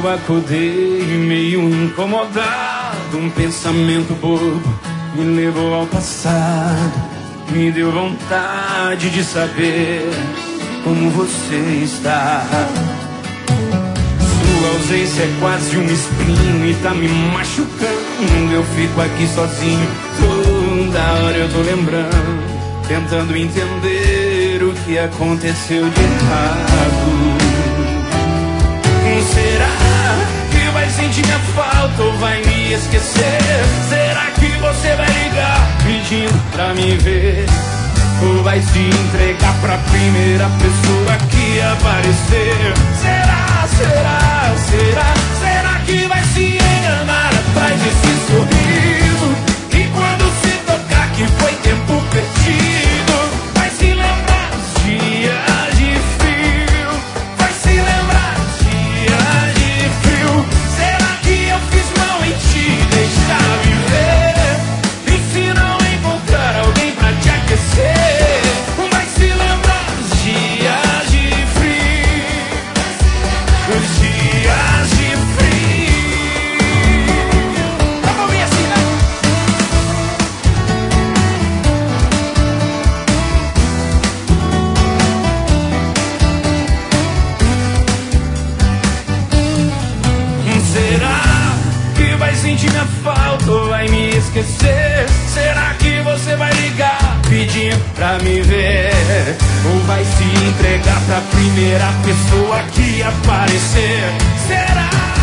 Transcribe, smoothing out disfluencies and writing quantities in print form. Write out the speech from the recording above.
Eu acordei meio incomodado, um pensamento bobo me levou ao passado. Me deu vontade de saber como você está. Sua ausência é quase um espinho e tá me machucando. Eu fico aqui sozinho, toda hora eu tô lembrando, tentando entender o que aconteceu de errado. Será que vai sentir minha falta ou vai me esquecer? Será que você vai ligar pedindo pra me ver? Ou vai se entregar pra primeira pessoa que aparecer? Será, será, será? Será que vai se enganar atrás desse sorriso? E quando se tocar que foi tempo perdido, vai se lembrar dos dias de frio, vai se lembrar dos dias de frio. Será que eu fiz mal em te deixar viver? E se não encontrar alguém pra te aquecer, vai se lembrar dos dias de frio, dos dias de frio. Dá pra ouvir assim, né? Será que vai sentir minha falta ou vai me esquecer? Será que você vai ligar pedindo pra me ver? Ou vai se entregar pra primeira pessoa que aparecer? Será?